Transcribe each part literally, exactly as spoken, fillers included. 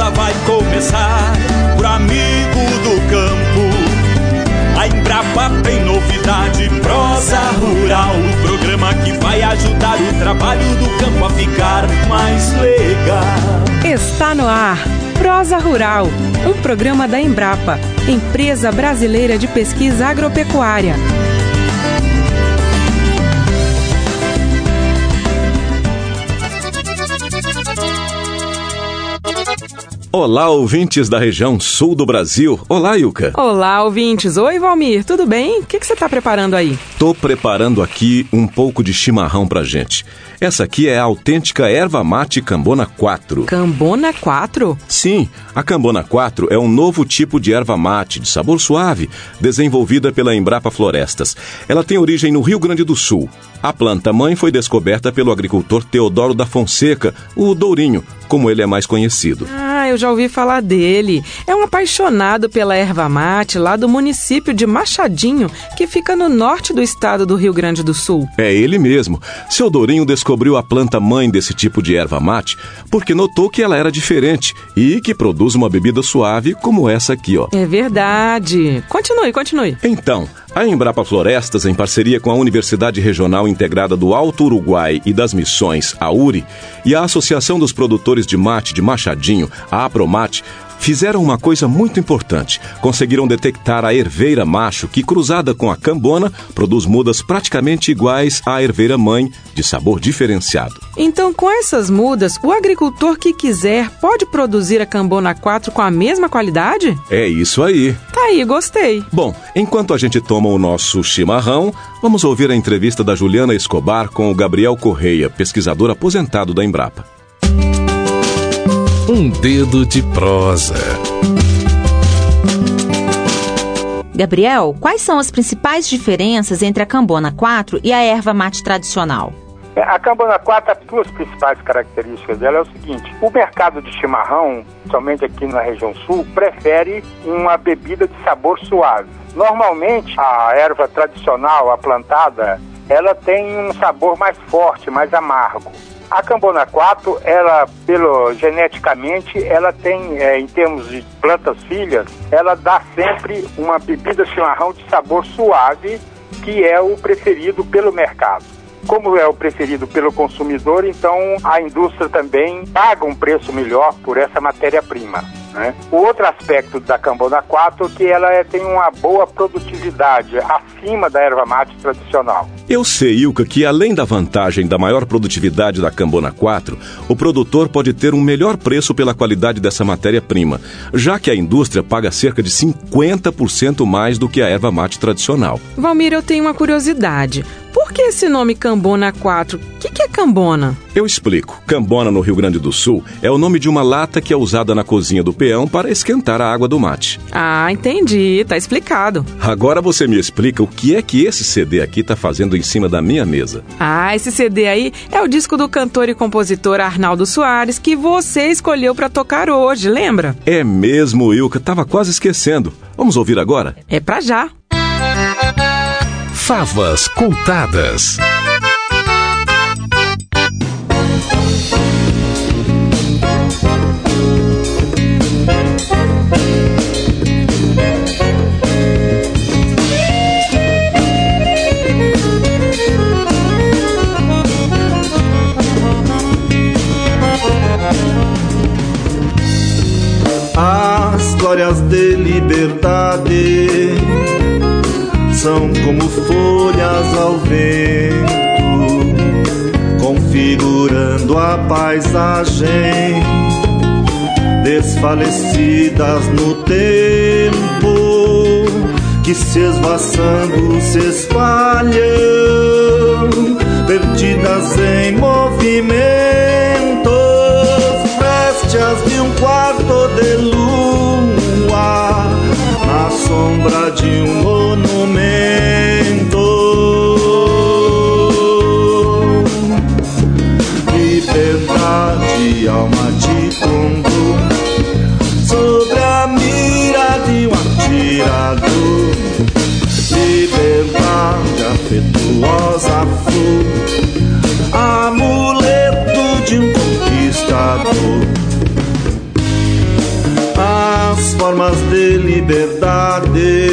prosa vai começar por amigo do campo. A Embrapa tem novidade, Prosa Rural, o programa que vai ajudar o trabalho do campo a ficar mais legal. Está no ar Prosa Rural, um programa da Embrapa, Empresa Brasileira de Pesquisa Agropecuária. Olá, ouvintes da região sul do Brasil. Olá, Ilka. Olá, ouvintes. Oi, Valmir. Tudo bem? O que você está preparando aí? Tô preparando aqui um pouco de chimarrão pra gente. Essa aqui é a autêntica erva mate Cambona quatro. Cambona quatro? Sim, a Cambona quatro é um novo tipo de erva mate de sabor suave, desenvolvida pela Embrapa Florestas. Ela tem origem no Rio Grande do Sul. A planta-mãe foi descoberta pelo agricultor Teodoro da Fonseca, o Dourinho, como ele é mais conhecido. Ah, eu já ouvi falar dele. É um apaixonado pela erva mate lá do município de Machadinho, que fica no norte do estado do Rio Grande do Sul. É ele mesmo. Seu Dourinho descobriu a planta-mãe desse tipo de erva mate porque notou que ela era diferente e que produz uma bebida suave como essa aqui, ó. É verdade. Continue, continue. Então, a Embrapa Florestas, em parceria com a Universidade Regional Integrada do Alto Uruguai e das Missões, a U R I, e a Associação dos Produtores de Mate de Machadinho, a APROMAT, fizeram uma coisa muito importante. Conseguiram detectar a erveira macho que, cruzada com a cambona, produz mudas praticamente iguais à erveira mãe, de sabor diferenciado. Então, com essas mudas, o agricultor que quiser pode produzir a Cambona quatro com a mesma qualidade? É isso aí. Tá aí, gostei. Bom, enquanto a gente toma o nosso chimarrão, vamos ouvir a entrevista da Juliana Escobar com o Gabriel Correia, pesquisador aposentado da Embrapa. Um dedo de prosa. Gabriel, quais são as principais diferenças entre a Cambona quatro e a erva mate tradicional? A Cambona quatro, as duas principais características dela é o seguinte: o mercado de chimarrão, somente aqui na região sul, prefere uma bebida de sabor suave. Normalmente, a erva tradicional, a plantada, ela tem um sabor mais forte, mais amargo. A Cambona quatro, ela, pelo, geneticamente, ela tem, é, em termos de plantas filhas, ela dá sempre uma bebida chimarrão de sabor suave, que é o preferido pelo mercado. Como é o preferido pelo consumidor, então a indústria também paga um preço melhor por essa matéria-prima, né? O outro aspecto da Cambona quatro é que ela é, tem uma boa produtividade, acima da erva mate tradicional. Eu sei, Ilka, que além da vantagem da maior produtividade da Cambona quatro, o produtor pode ter um melhor preço pela qualidade dessa matéria-prima, já que a indústria paga cerca de cinquenta por cento mais do que a erva mate tradicional. Valmir, eu tenho uma curiosidade. Por que esse nome Cambona quatro? O que, que é cambona? Eu explico. Cambona, no Rio Grande do Sul, é o nome de uma lata que é usada na cozinha do peão para esquentar a água do mate. Ah, entendi. Tá explicado. Agora você me explica o que é que esse C D aqui tá fazendo em cima da minha mesa. Ah, esse C D aí é o disco do cantor e compositor Arnaldo Soares que você escolheu para tocar hoje, lembra? É mesmo, Ilka. Tava quase esquecendo. Vamos ouvir agora? É pra já. Favas contadas. As glórias de liberdade são como folhas ao vento, configurando a paisagem, desfalecidas no tempo, que se esvaçando se espalham, perdidas em movimentos, vestias de um quarto de lua, na sombra de um monumento. Liberdade, alma de condor, sobre a mira de um atirador. Liberdade, afetuosa flor, amuleto de um conquistador. formas de liberdade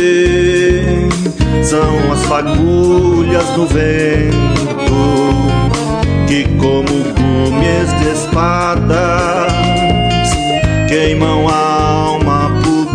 são as fagulhas do vento que, como gumes de espadas, queimam a alma por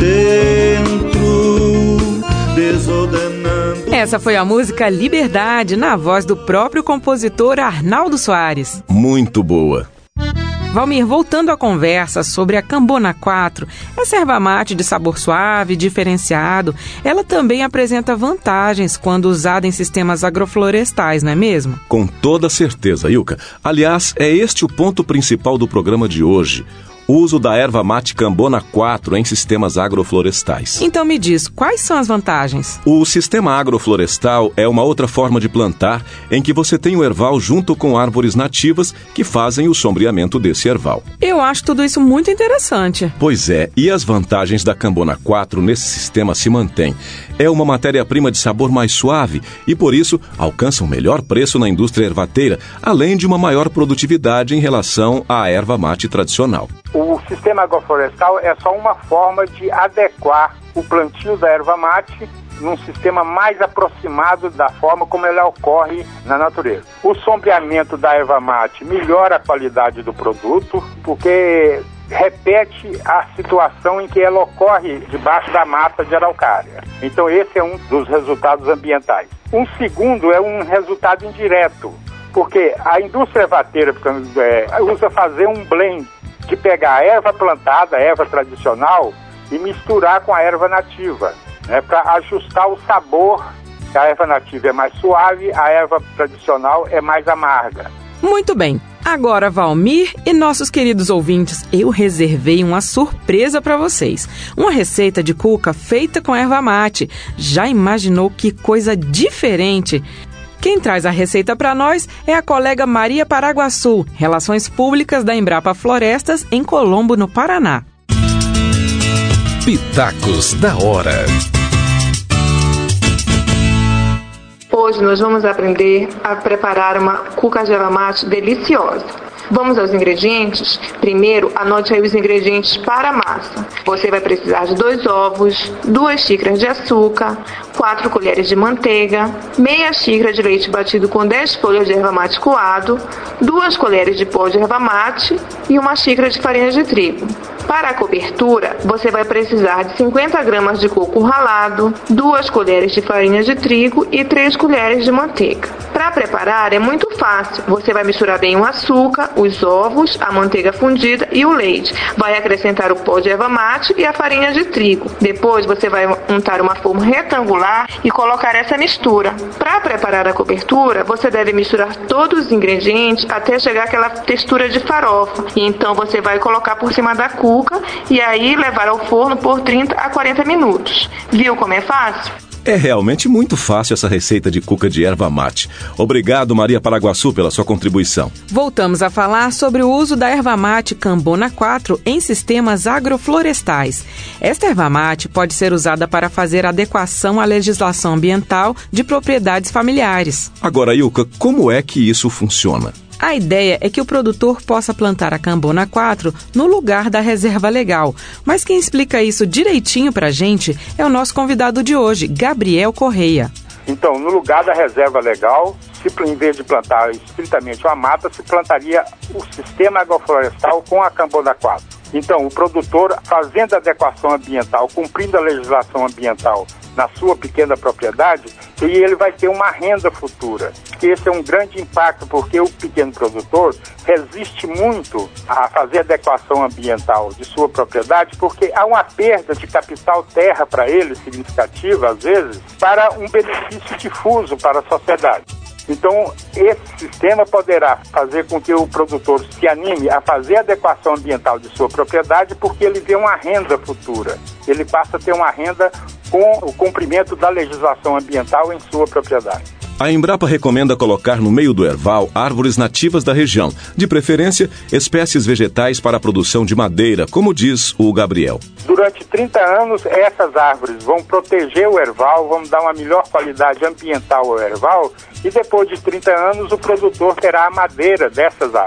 dentro, desordenando. Essa foi a música Liberdade, na voz do próprio compositor Arnaldo Soares. Muito boa. Valmir, voltando à conversa sobre a Cambona quatro, essa erva mate de sabor suave, diferenciado, ela também apresenta vantagens quando usada em sistemas agroflorestais, não é mesmo? Com toda certeza, Ilka. Aliás, é este o ponto principal do programa de hoje. O uso da erva mate Cambona quatro em sistemas agroflorestais. Então me diz, quais são as vantagens? O sistema agroflorestal é uma outra forma de plantar em que você tem o erval junto com árvores nativas que fazem o sombreamento desse erval. Eu acho tudo isso muito interessante. Pois é, e as vantagens da Cambona quatro nesse sistema se mantêm. É uma matéria-prima de sabor mais suave e, por isso, alcança um melhor preço na indústria ervateira, além de uma maior produtividade em relação à erva mate tradicional. O sistema agroflorestal é só uma forma de adequar o plantio da erva mate num sistema mais aproximado da forma como ela ocorre na natureza. O sombreamento da erva mate melhora a qualidade do produto, porque repete a situação em que ela ocorre debaixo da mata de araucária. Então esse é um dos resultados ambientais. Um segundo é um resultado indireto, porque a indústria ervateira é, usa fazer um blend, de pegar a erva plantada, a erva tradicional, e misturar com a erva nativa, né, para ajustar o sabor. A erva nativa é mais suave, a erva tradicional é mais amarga. Muito bem. Agora, Valmir e nossos queridos ouvintes, eu reservei uma surpresa para vocês. Uma receita de cuca feita com erva mate. Já imaginou que coisa diferente? Quem traz a receita para nós é a colega Maria Paraguaçu, Relações Públicas da Embrapa Florestas, em Colombo, no Paraná. Pitacos da Hora. Hoje nós vamos aprender a preparar uma cuca de erva mate deliciosa. Vamos aos ingredientes? Primeiro, anote aí os ingredientes para a massa. Você vai precisar de dois ovos, duas xícaras de açúcar, quatro colheres de manteiga, meia xícara de leite batido com dez folhas de erva mate coado, duas colheres de pó de erva mate e uma xícara de farinha de trigo. Para a cobertura, você vai precisar de cinquenta gramas de coco ralado, duas colheres de farinha de trigo e três colheres de manteiga. Para preparar é muito fácil. Você vai misturar bem o açúcar, os ovos, a manteiga fundida e o leite. Vai acrescentar o pó de erva mate e a farinha de trigo. Depois você vai untar uma forma retangular e colocar essa mistura. Para preparar a cobertura, você deve misturar todos os ingredientes até chegar àquela textura de farofa. E então você vai colocar por cima da cuca e aí levar ao forno por trinta a quarenta minutos. Viu como é fácil? É realmente muito fácil essa receita de cuca de erva mate. Obrigado, Maria Paraguaçu, pela sua contribuição. Voltamos a falar sobre o uso da erva mate Cambona quatro em sistemas agroflorestais. Esta erva mate pode ser usada para fazer adequação à legislação ambiental de propriedades familiares. Agora, Ilka, como é que isso funciona? A ideia é que o produtor possa plantar a Cambona quatro no lugar da reserva legal. Mas quem explica isso direitinho pra gente é o nosso convidado de hoje, Gabriel Correia. Então, no lugar da reserva legal, se, em vez de plantar estritamente uma mata, se plantaria o sistema agroflorestal com a Cambona quatro. Então, o produtor, fazendo a adequação ambiental, cumprindo a legislação ambiental na sua pequena propriedade, e ele vai ter uma renda futura. Esse é um grande impacto, porque o pequeno produtor resiste muito a fazer adequação ambiental de sua propriedade, porque há uma perda de capital terra para ele, significativa, às vezes, para um benefício difuso para a sociedade. Então, esse sistema poderá fazer com que o produtor se anime a fazer a adequação ambiental de sua propriedade, porque ele vê uma renda futura. Ele passa a ter uma renda com o cumprimento da legislação ambiental em sua propriedade. A Embrapa recomenda colocar no meio do erval árvores nativas da região, de preferência espécies vegetais para a produção de madeira, como diz o Gabriel. Durante trinta anos, essas árvores vão proteger o erval, vão dar uma melhor qualidade ambiental ao erval, e depois de trinta anos o produtor terá a madeira dessas árvores.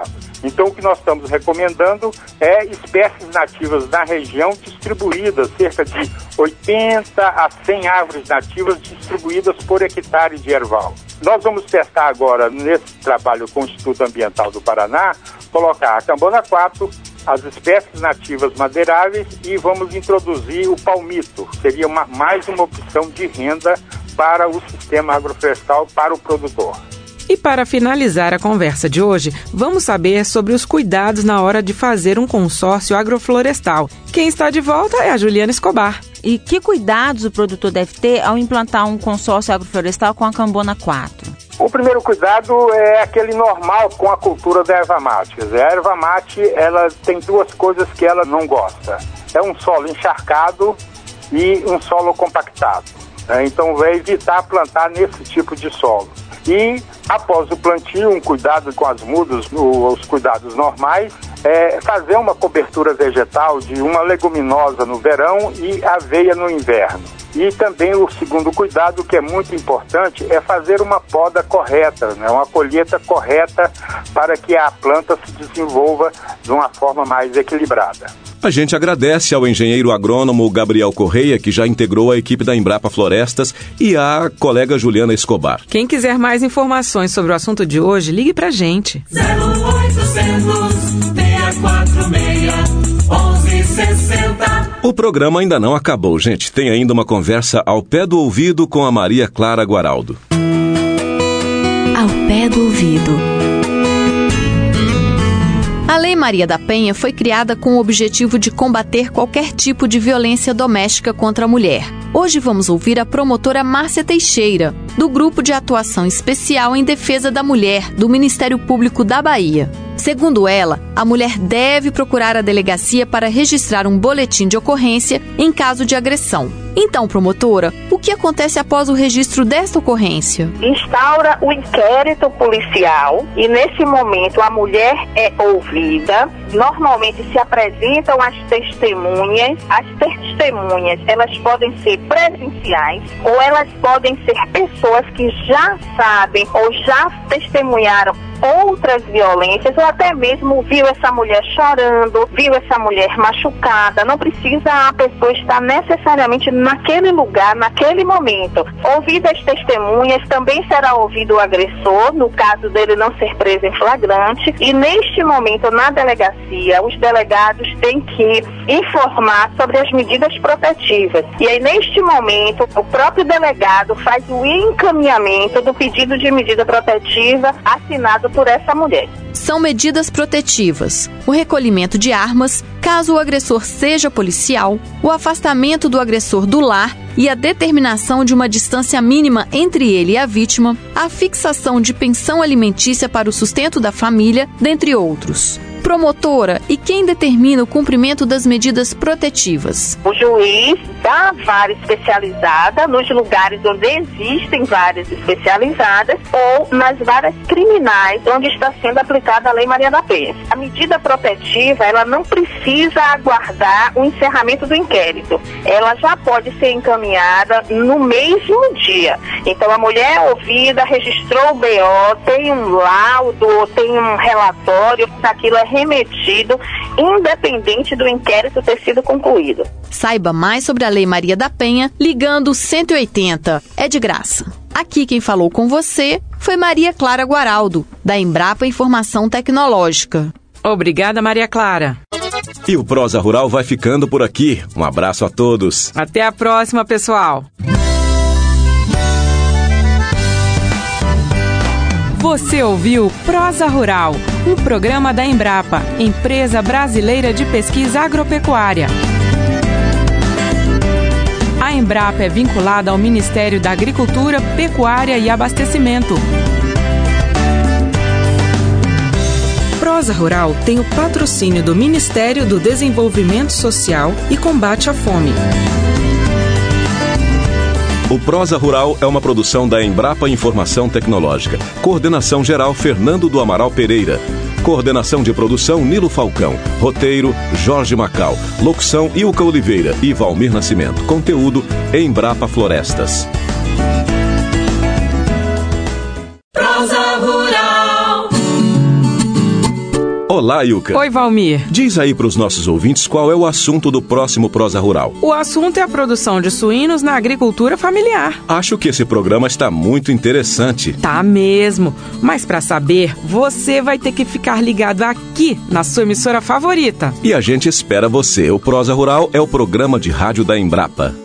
Então, o que nós estamos recomendando é espécies nativas na região distribuídas, cerca de oitenta a cem árvores nativas distribuídas por hectare de erval. Nós vamos testar agora, nesse trabalho com o Instituto Ambiental do Paraná, colocar a cambona quatro, as espécies nativas madeiráveis e vamos introduzir o palmito. Seria uma, mais uma opção de renda para o sistema agroflorestal, para o produtor. E para finalizar a conversa de hoje, vamos saber sobre os cuidados na hora de fazer um consórcio agroflorestal. Quem está de volta é a Juliana Escobar. E que cuidados o produtor deve ter ao implantar um consórcio agroflorestal com a cambona quatro? O primeiro cuidado é aquele normal com a cultura da erva mate. Quer dizer, a erva mate, ela tem duas coisas que ela não gosta. É um solo encharcado e um solo compactado. Então, vai evitar plantar nesse tipo de solo. E, após o plantio, um cuidado com as mudas, os cuidados normais, é fazer uma cobertura vegetal de uma leguminosa no verão e aveia no inverno. E também o segundo cuidado, que é muito importante, é fazer uma poda correta, né? Uma colheita correta para que a planta se desenvolva de uma forma mais equilibrada. A gente agradece ao engenheiro agrônomo Gabriel Correia, que já integrou a equipe da Embrapa Florestas, e à colega Juliana Escobar. Quem quiser mais informações sobre o assunto de hoje, ligue pra gente. zero oitocentos, seis quatro seis, onze sessenta. O programa ainda não acabou, gente. Tem ainda uma conversa ao pé do ouvido com a Maria Clara Guaraldo. Ao pé do ouvido. A Lei Maria da Penha foi criada com o objetivo de combater qualquer tipo de violência doméstica contra a mulher. Hoje vamos ouvir a promotora Márcia Teixeira, do Grupo de Atuação Especial em Defesa da Mulher, do Ministério Público da Bahia. Segundo ela, a mulher deve procurar a delegacia para registrar um boletim de ocorrência em caso de agressão. Então, promotora, o que acontece após o registro desta ocorrência? Instaura o inquérito policial e, nesse momento, a mulher é ouvida. Normalmente se apresentam as testemunhas. As testemunhas, elas podem ser presenciais ou elas podem ser pessoas que já sabem ou já testemunharam outras violências ou até mesmo viu essa mulher chorando, viu essa mulher machucada. Não precisa a pessoa estar necessariamente naquele lugar, naquele momento. Ouvidas as testemunhas, também será ouvido o agressor, no caso dele não ser preso em flagrante. E neste momento, na delegacia, os delegados têm que informar sobre as medidas protetivas. E aí, neste momento, o próprio delegado faz o encaminhamento do pedido de medida protetiva assinado por essa mulher. São medidas protetivas: o recolhimento de armas, caso o agressor seja policial, o afastamento do agressor do lar e a determinação de uma distância mínima entre ele e a vítima, a fixação de pensão alimentícia para o sustento da família, dentre outros. Promotora, e quem determina o cumprimento das medidas protetivas? O juiz da vara especializada, nos lugares onde existem varas especializadas, ou nas varas criminais, onde está sendo aplicada a Lei Maria da Penha. A medida protetiva, ela não precisa aguardar o encerramento do inquérito. Ela já pode ser encaminhada no mesmo dia. Então, a mulher é ouvida, registrou o B O, tem um laudo, tem um relatório, aquilo é remetido, independente do inquérito ter sido concluído. Saiba mais sobre a Lei Maria da Penha ligando cento e oitenta. É de graça. Aqui quem falou com você foi Maria Clara Guaraldo, da Embrapa Informação Tecnológica. Obrigada, Maria Clara. E o Prosa Rural vai ficando por aqui. Um abraço a todos. Até a próxima, pessoal. Você ouviu Prosa Rural, um programa da Embrapa, Empresa Brasileira de Pesquisa Agropecuária. A Embrapa é vinculada ao Ministério da Agricultura, Pecuária e Abastecimento. Prosa Rural tem o patrocínio do Ministério do Desenvolvimento Social e Combate à Fome. O Prosa Rural é uma produção da Embrapa Informação Tecnológica. Coordenação geral Fernando do Amaral Pereira. Coordenação de produção Nilo Falcão. Roteiro Jorge Macal. Locução Ilka Oliveira e Valmir Nascimento. Conteúdo Embrapa Florestas. Prosa Rural. Olá, Ilka. Oi, Valmir. Diz aí para os nossos ouvintes qual é o assunto do próximo Prosa Rural. O assunto é a produção de suínos na agricultura familiar. Acho que esse programa está muito interessante. Tá mesmo. Mas para saber, você vai ter que ficar ligado aqui na sua emissora favorita. E a gente espera você. O Prosa Rural é o programa de rádio da Embrapa.